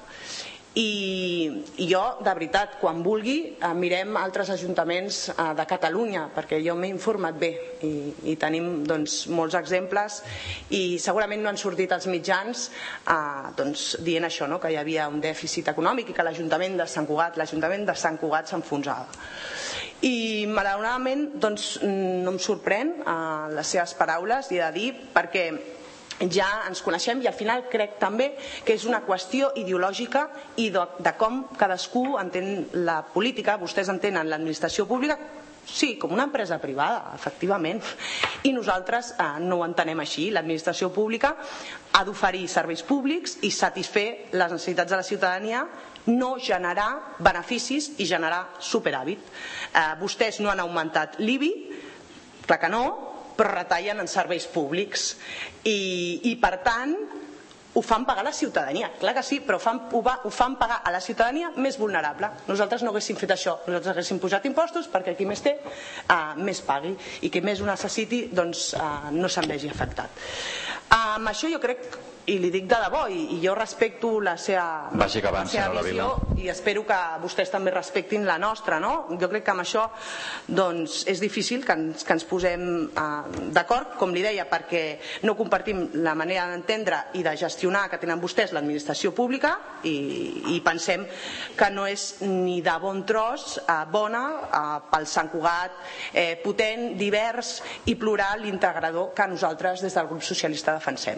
I, i jo, de veritat, quan vulgui eh, mirem altres ajuntaments eh, de Catalunya, perquè jo m'he informat bé i, i tenim doncs, molts exemples i segurament no han sortit als mitjans eh, doncs, dient això, no? Que hi havia un dèficit econòmic i que l'Ajuntament de Sant Cugat l'Ajuntament de Sant Cugat s'enfonsava. I malauradament doncs, no em sorprèn eh, les seves paraules, i he de dir, perquè ja ens coneixem i al final crec també que és una qüestió ideològica i de, de com cadascú entén la política. Vostès entenen l'administració pública, sí, com una empresa privada, efectivament, i nosaltres eh, no ho entenem així. L'administració pública ha d'oferir serveis públics i satisfer les necessitats de la ciutadania, no generar beneficis i generar superàvit. Eh, vostès no han augmentat l'I B I, clar que no, però retallen en serveis públics i, i per tant ho fan pagar la ciutadania, clar que sí, però fan, ho, va, ho fan pagar a la ciutadania més vulnerable. Nosaltres no haguéssim fet això, nosaltres haguéssim posat impostos perquè qui més té uh, més pagui i qui més ho necessiti doncs, uh, no se'n vegi afectat. Uh, amb això jo crec, i li dic de debò, i, i jo respecto la seva, Vagi que avanci, la seva visió i espero que vostès també respectin la nostra, no? Jo crec que amb això doncs, és difícil que ens, que ens posem uh, d'acord, com li deia, perquè no compartim la manera d'entendre i de gestionar que tenen vostès l'administració pública i, i pensem que no és ni de bon tros uh, bona uh, pel Sant Cugat eh, potent, divers i plural integrador que nosaltres des del grup socialista defensem.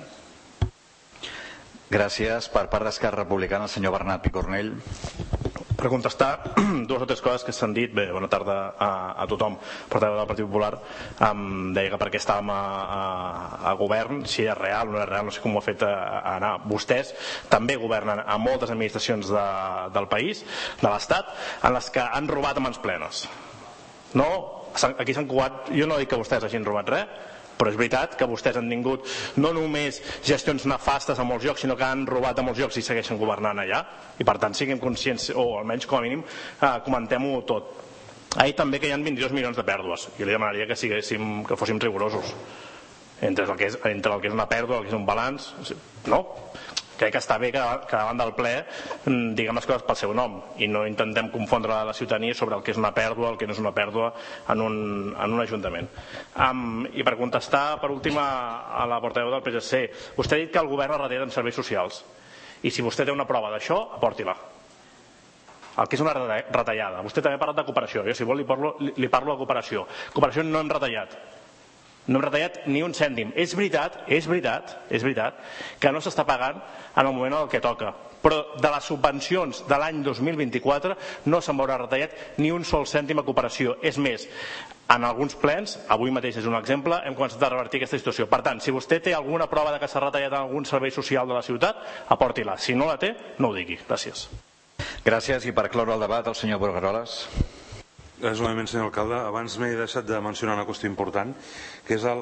Gràcies. Per part d'Esquerra Republicana, el senyor Bernat Picornell. Per contestar dues o tres coses que s'han dit. Bé, bona tarda a, a tothom. Portaveu del Partit Popular em deia que perquè estàvem a, a, a govern, si és real o no és real, no sé com ho ha fet a, a anar. Vostès també governen a moltes administracions de, del país, de l'Estat, en les que han robat a mans plenes. No, aquí s'han cugat, jo no dic que vostès hagin robat res, però és veritat que vostès han tingut no només gestions nefastes a molts llocs, sinó que han robat a molts llocs i segueixen governant allà, i per tant siguem conscients, o almenys com a mínim eh, comentem-ho tot. Ahir també que hi ha vint-i-dos milions de pèrdues. Jo li demanaria que, siguéssim, que fóssim rigorosos entre el, que és, entre el que és una pèrdua, el que és un balanç, no? Crec que està bé que, que davant del ple diguem les coses pel seu nom i no intentem confondre la ciutadania sobre el que és una pèrdua, el que no és una pèrdua en un, en un ajuntament. Um, I per contestar per últim a la portaveu del P S C, vostè ha dit que el govern ha retallat en serveis socials i si vostè té una prova d'això, aporti-la. El que és una retallada. Vostè també ha parlat de cooperació, jo si vol li parlo, li parlo de cooperació. Cooperació no hem retallat. No hem retallat ni un cèntim. És veritat, és veritat, és veritat que no s'està pagant en el moment en el que toca, però de les subvencions de l'any dos mil vint-i-quatre no se'n veurà retallat ni un sol cèntim a cooperació. És més, en alguns plens, avui mateix és un exemple, hem començat a revertir aquesta situació. Per tant, si vostè té alguna prova de que s'ha retallat en algun servei social de la ciutat, aporti-la. Si no la té, no ho digui. Gràcies. Gràcies. I per cloure el debat, el senyor Brugueroles. Gràcies, novament, senyor alcalde. Abans m'he deixat de mencionar una qüestió important, que és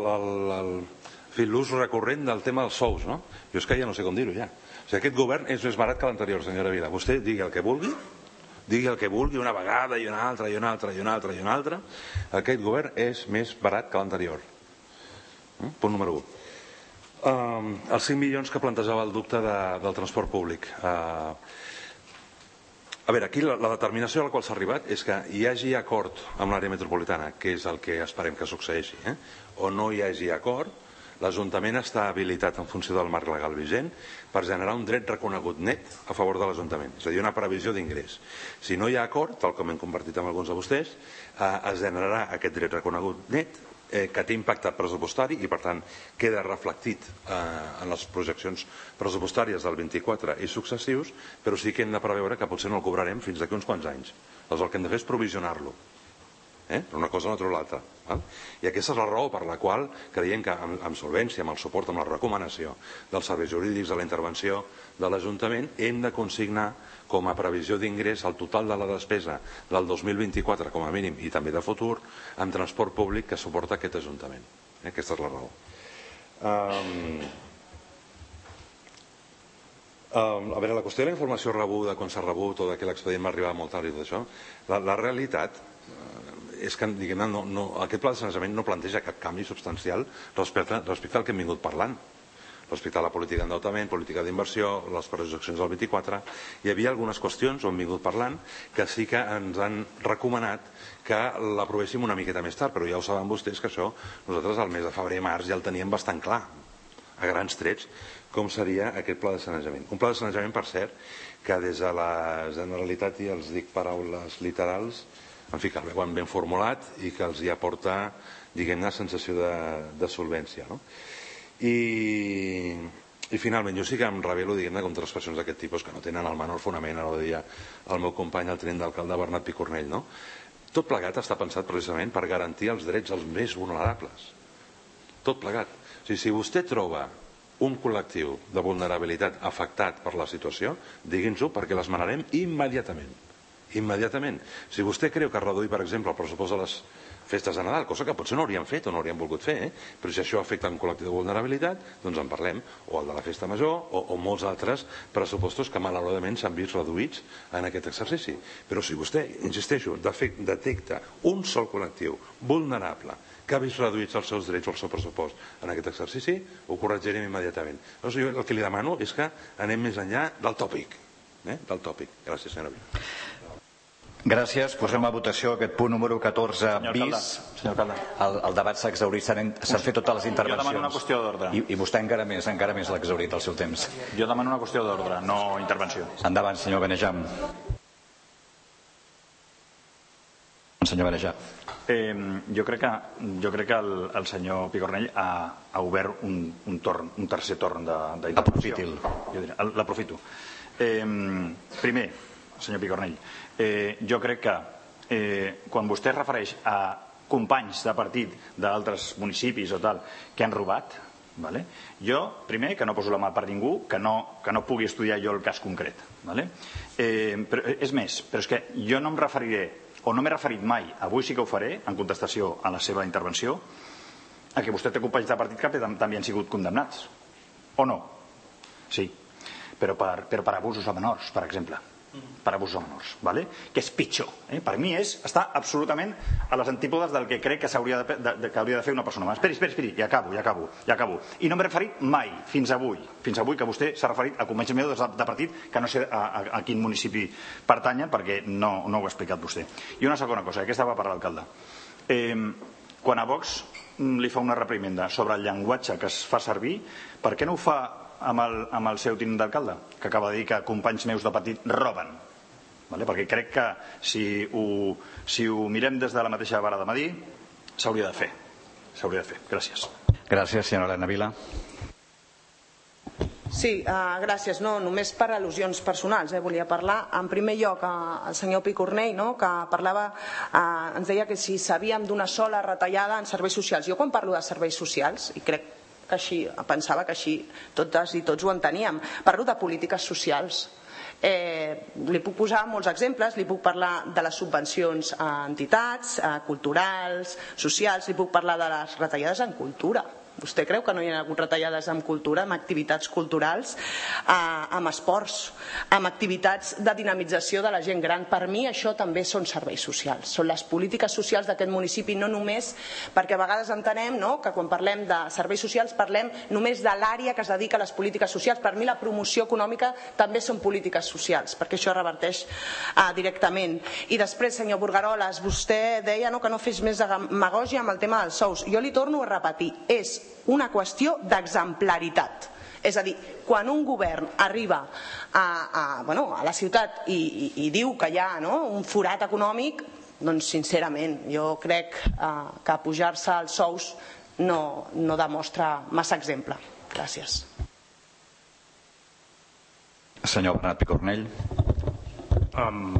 l'ús recurrent del tema dels sous. No? Jo és que ja no sé com dir-ho ja. O sigui, aquest govern és més barat que l'anterior, senyora Vila. Vostè digui el que vulgui, digui el que vulgui una vegada i una altra i una altra i una altra i una altra. Aquest govern és més barat que l'anterior. Punt número u. Um, els cinc milions que plantejava el dubte de, del transport públic. Uh, A veure, aquí la, la determinació a la qual s'ha arribat és que hi hagi acord amb l'àrea metropolitana, que és el que esperem que succeeixi, eh? o no hi hagi acord, l'Ajuntament està habilitat en funció del marc legal vigent per generar un dret reconegut net a favor de l'Ajuntament, és a dir, una previsió d'ingrés. Si no hi ha acord, tal com hem compartit amb alguns de vostès, eh, es generarà aquest dret reconegut net eh, que té impacte pressupostari i per tant queda reflectit eh, en les projeccions pressupostàries del vint-i-quatre i successius, però sí que hem de preveure que potser no el cobrarem fins d'aquí uns quants anys. Llavors el que hem de fer és provisionar-lo. Eh? Una cosa no treu l'altra. I aquesta és la raó per la qual creiem que amb, amb solvència, amb el suport, amb la recomanació dels serveis jurídics, de la intervenció de l'Ajuntament, hem de consignar com a previsió d'ingrés el total de la despesa del dos mil vint-i-quatre com a mínim i també de futur amb transport públic que suporta aquest Ajuntament. Eh? Aquesta és la raó. Um, um, a veure, la qüestió de la informació rebuda, quan s'ha rebut o que l'expedient va arribar molt tard i tot això, la, la realitat és que diguem, no, no, aquest pla de sanejament no planteja cap canvi substancial respecte, respecte al que hem vingut parlant, respecte a la política d'endeutament, política d'inversió, les projeccions del vint-i-quatre. Hi havia algunes qüestions on hem vingut parlant que sí que ens han recomanat que l'aprovéssim una miqueta més tard, però ja ho saben vostès que això nosaltres al mes de febrer-març ja el teníem bastant clar, a grans trets, com seria aquest pla de sanejament. Un pla de sanejament, per cert, que des de la Generalitat, i els dic paraules literals, en fi, que el veuen ben formulat i que els hi aporta, diguem-ne, sensació de, de solvència. No? I, I finalment, jo sí que em revelo, diguem-ne, contra expressions d'aquest tipus que no tenen el menor fonament, ara ho deia el meu company, el tinent d'alcalde Bernat Picornell. No? Tot plegat està pensat precisament per garantir els drets dels més vulnerables. Tot plegat. O sigui, si vostè troba un col·lectiu de vulnerabilitat afectat per la situació, digui'ns-ho perquè l'esmenarem immediatament. Immediatament. Si vostè creu que reduir, per exemple, el pressupost de les festes de Nadal, cosa que potser no hauríem fet o no hauríem volgut fer, eh? Però si això afecta un col·lectiu de vulnerabilitat, doncs en parlem, o el de la festa major o, o molts altres pressupostos que malauradament s'han vist reduïts en aquest exercici. Però si vostè, insisteixo, detecta un sol col·lectiu vulnerable que ha vist reduïts els seus drets o el seu pressupost en aquest exercici, ho corregirem immediatament. Llavors, jo el que li demano és que anem més enllà del tòpic. Eh? Del tòpic. Gràcies, senyora Vila. Gràcies. Posem a votació aquest punt número catorze bis. Senyor Calda. El, el debat s'ha exhaurit, s'han fet totes les intervencions. Jo demano una qüestió d'ordre. I, I vostè encara més, encara més l'ha exhaurit el seu temps. Jo demano una qüestió d'ordre, no intervenció. Endavant, senyor Benejam. Senyor Benejam. Eh, jo crec que, jo crec que el, el senyor Picornell ha, ha obert un, un, torn, un tercer torn d'intervenció. Aprofiti'l. L'aprofito. Eh, primer, senyor Picornell, eh, jo crec que eh, quan vostè es refereix a companys de partit d'altres municipis o tal que han robat, vale? Jo, primer, que no poso la mà per ningú, que no, que no pugui estudiar jo el cas concret. Vale? Eh, però, és més, però és que jo no em referiré o no m'he referit mai, avui sí que ho faré, en contestació a la seva intervenció, a que vostè té companys de partit que també han sigut condemnats. O no? Sí. Però per, però per abusos a menors, per exemple. Per abusos a menors, ¿vale? Que és pitjor. Eh? Per mi és, està absolutament a les antípodes del que crec que, hauria de, de, que hauria de fer una persona humana. Esperi, esperi, esperi, ja acabo, ja acabo, ja acabo. I no m'he referit mai, fins avui, fins avui que vostè s'ha referit a companys meus de, de partit que no sé a, a, a quin municipi pertanyen, perquè no, no ho ha explicat vostè. I una segona cosa, aquesta va per l'alcalde. Eh, quan a Vox li fa una reprimenda sobre el llenguatge que es fa servir, per què no ho fa amb el, amb el seu tinent d'alcalde, que acaba de dir que companys meus de partit roben? Vale? Perquè crec que si ho, si ho mirem des de la mateixa vara de medir, s'hauria de fer. S'hauria de fer. Gràcies. Gràcies, senyora Elena Vila. Sí, uh, gràcies. No, només per al·lusions personals. Eh? Volia parlar, en primer lloc, uh, el senyor Picornell, no? Que parlava, uh, ens deia que si sabíem d'una sola retallada en serveis socials. Jo quan parlo de serveis socials, i crec que així, pensava que així totes i tots ho enteníem, parlo de polítiques socials. Eh, li puc posar molts exemples, li puc parlar de les subvencions a entitats, a culturals, socials, li puc parlar de les retallades en cultura. Vostè creu que no hi ha hagut retallades en cultura, en activitats culturals, eh, amb esports, amb activitats de dinamització de la gent gran? Per mi això també són serveis socials, són les polítiques socials d'aquest municipi, no només perquè a vegades entenem, no?, que quan parlem de serveis socials parlem només de l'àrea que es dedica a les polítiques socials. Per mi la promoció econòmica també són polítiques socials, perquè això reverteix eh, directament. I després, senyor Burgaroles, vostè deia, no?, que no fes més demagògia amb el tema dels sous. Jo li torno a repetir, és una qüestió d'exemplaritat. És a dir, quan un govern arriba a, a, bueno, a la ciutat i, i, i diu que hi ha, no?, un forat econòmic, doncs sincerament jo crec eh, que pujar-se els sous no, no demostra massa exemple. Gràcies. Senyor Bernat Picornell. Um,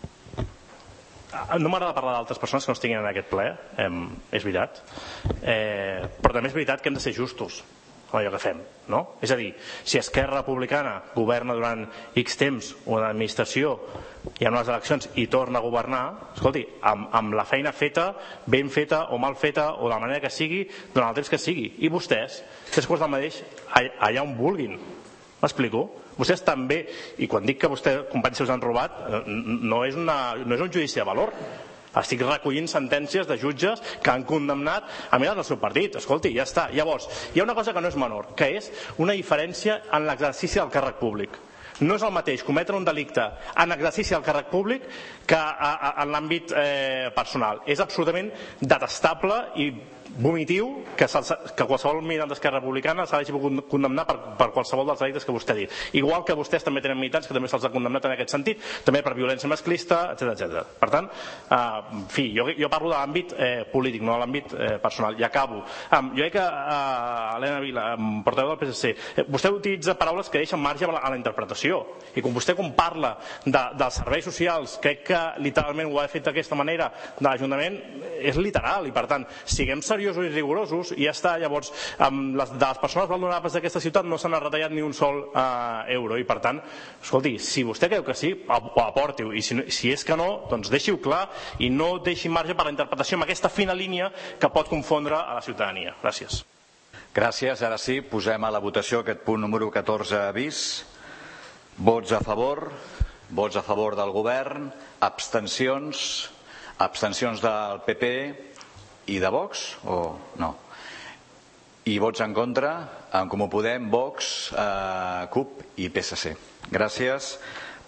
no m'agrada parlar d'altres persones que no estiguin en aquest ple, eh, és veritat, eh, però també és veritat que hem de ser justos amb allò que fem, no? És a dir, si Esquerra Republicana governa durant X temps una administració i en unes eleccions i torna a governar, escolti, amb, amb la feina feta, ben feta o mal feta o de la manera que sigui, durant el temps que sigui, i vostès, tres quarts del mateix allà on vulguin. M'explico? Vostès també, i quan dic que vostès, companys seus han robat, no és, una, no és un judici de valor. Estic recollint sentències de jutges que han condemnat a membres del seu partit. Escolti, ja està. Llavors, hi ha una cosa que no és menor, que és una diferència en l'exercici del càrrec públic. No és el mateix cometre un delicte en exercici del càrrec públic que en l'àmbit eh, personal. És absolutament detestable i vomitiu que, que qualsevol militant d'Esquerra Republicana s'ha de condemnar per, per qualsevol dels delictes que vostè ha dit. Igual que vostès també tenen militants que també se'ls ha condemnat en aquest sentit, també per violència masclista, etcètera etcètera. Per tant, eh, en fi, jo, jo parlo de l'àmbit eh, polític, no de l'àmbit eh, personal. I acabo. Um, jo crec que uh, Elena Vila, um, portaveu del P S C, eh, vostè utilitza paraules que deixen marge a la, a la interpretació. I quan vostè com parla de, dels serveis socials, crec que literalment ho ha fet d'aquesta manera de l'Ajuntament, és literal. I per tant, siguem seriosos seriosos i rigorosos i ja està. Llavors, de les persones vulnerables d'aquesta ciutat no se n'ha retallat ni un sol euro i, per tant, escolti, si vostè creu que sí, ho aporti-ho, i si és que no, doncs deixi-ho clar i no deixi marge per la interpretació amb aquesta fina línia que pot confondre a la ciutadania. Gràcies. Gràcies. Ara sí, posem a la votació aquest punt número catorze bis. Vots a favor, vots a favor del govern, abstencions, abstencions del P P i de Vox, o no? I vots en contra, en Comú Podem, Vox, eh, C U P i P S C. Gràcies.